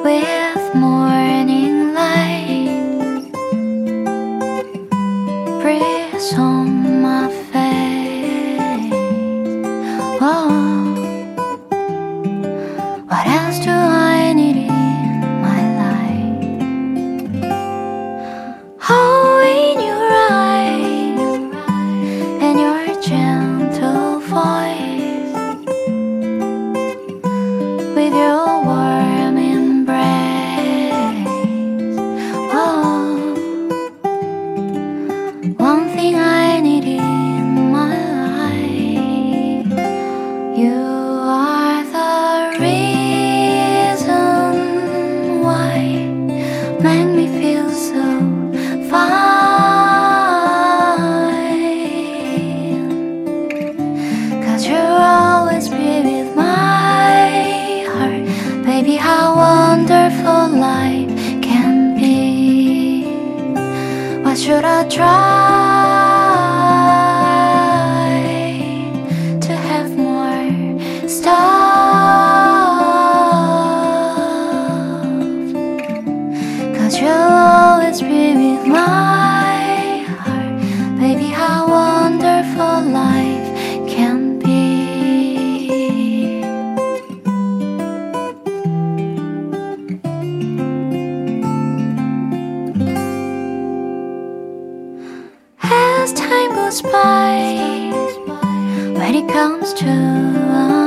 with morning light, breeze on my face. Oh, what else do I need in my life? Oh, in your eyes and your gentle voice, with your warm embrace. Oh, one thing I need in my life. You are the reason why make me feel so fine. 'Cause you'll always be with my heart. Baby, how wonderful life can be. Why should I try to have more stuff? 'Cause you'll always be with my heart. Baby, how wonderful life can be. As time goes by, when it comes to